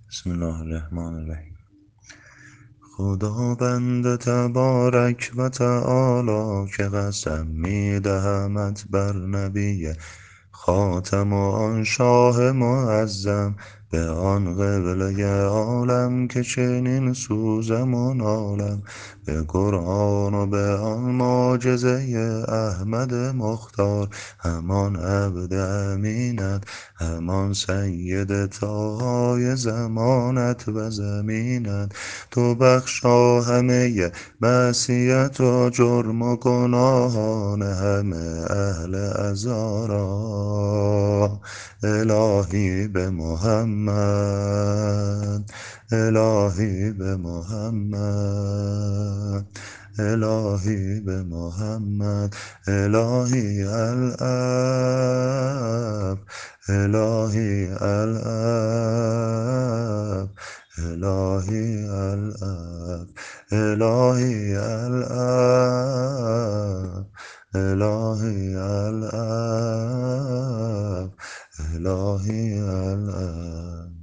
بسم الله الرحمن الرحیم. خداوند تبارک و تعالی که قسم میدهمت بر نبی خاتم و آن شاه معظم، به آن قبله عالم که چنین سوزم و نالم، به قرآن و به آن معجزه احمد مختار، همان عبد امینت، همان سید طاهای زمانت و زمینت. تو بخشا همه معصیت و جرم و گناهان همه اهل عزا را. الهی به محمد، الهی به محمد، الهی به محمد، الهی الاب، الهی الاب، الهی الاب، الهی الاب، الهی الاب، الهی الاب.